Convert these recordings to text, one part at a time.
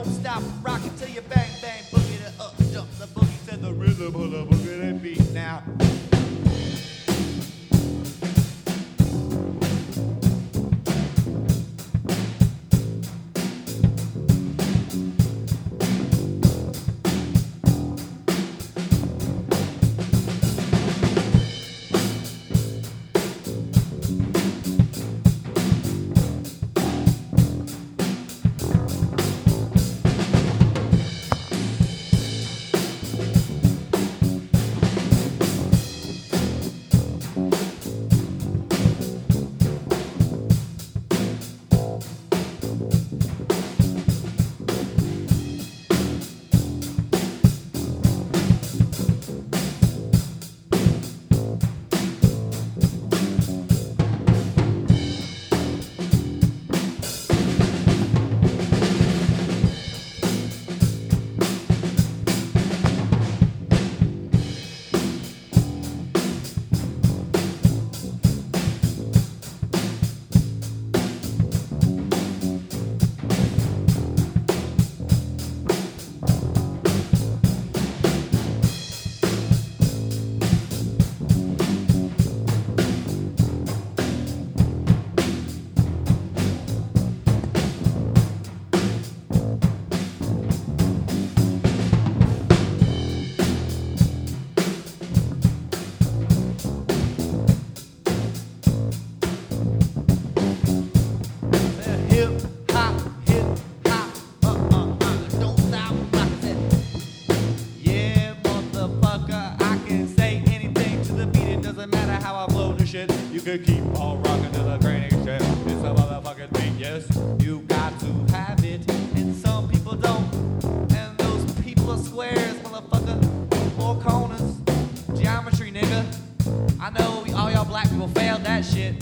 don't stop, rock it till you bang, bang, boogie the up, jump the boogie to the rhythm of the boogie that beat now. You can keep on rocking to the granny shit. It's a motherfucking thing, yes. You got to have it, and some people don't. And those people are squares, motherfucker. Four corners, geometry, nigga. I know all y'all black people failed that shit.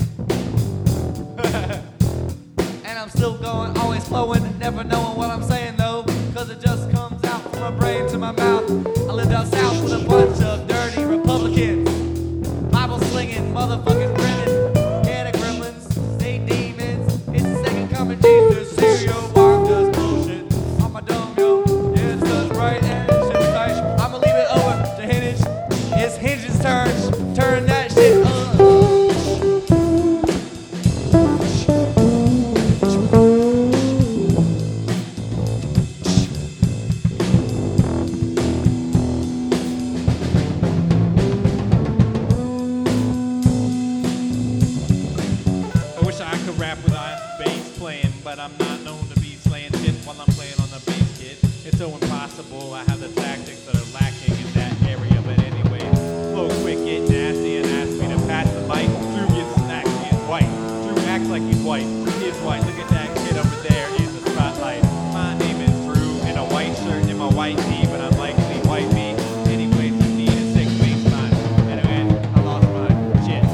And I'm still going, always flowing, never knowing what I'm saying though, cause it just comes out from my brain to my mouth. I lived out south with a bunch of dirty Republicans, Bible slinging motherfucking women, yeah, the gremlins, they demons. It's the second coming, Jesus. Here yo, I'm just bullshit. I'm a dumb yo, yeah, it's just right and shit's tight. I'ma leave it over to Hinge. It's Hinge's turn. Turn that shit up. But I'm not known to be slaying shit while I'm playing on the bass, kid. It's so impossible. I have the tactics that are lacking in that area. But anyway, flow quick, get nasty, and ask me to pass the mic. Drew gets snacky and white. Drew acts like he's white. He is white. Look at that kid over there in the spotlight. My name is Drew, in a white shirt and my white tee, but I'm likely white me. Anyways, you need a sick bass time. Anyway, I lost my shit.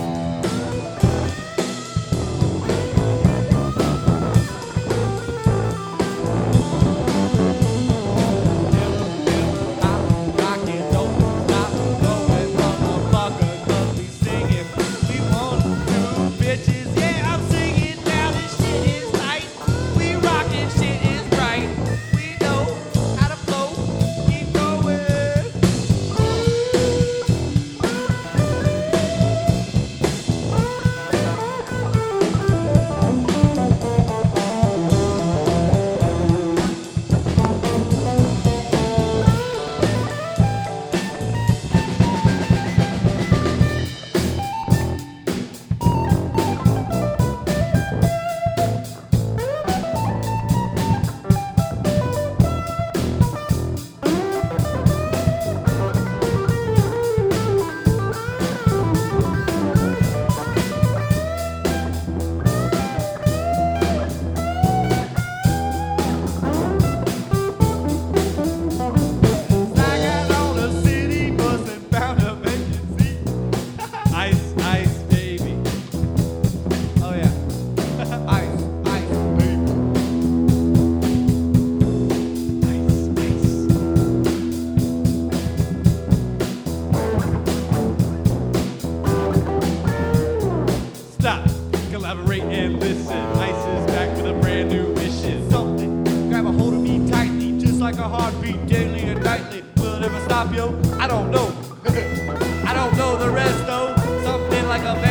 daily and nightly. Will it ever stop, yo? I don't know. I don't know the rest, though. Something like a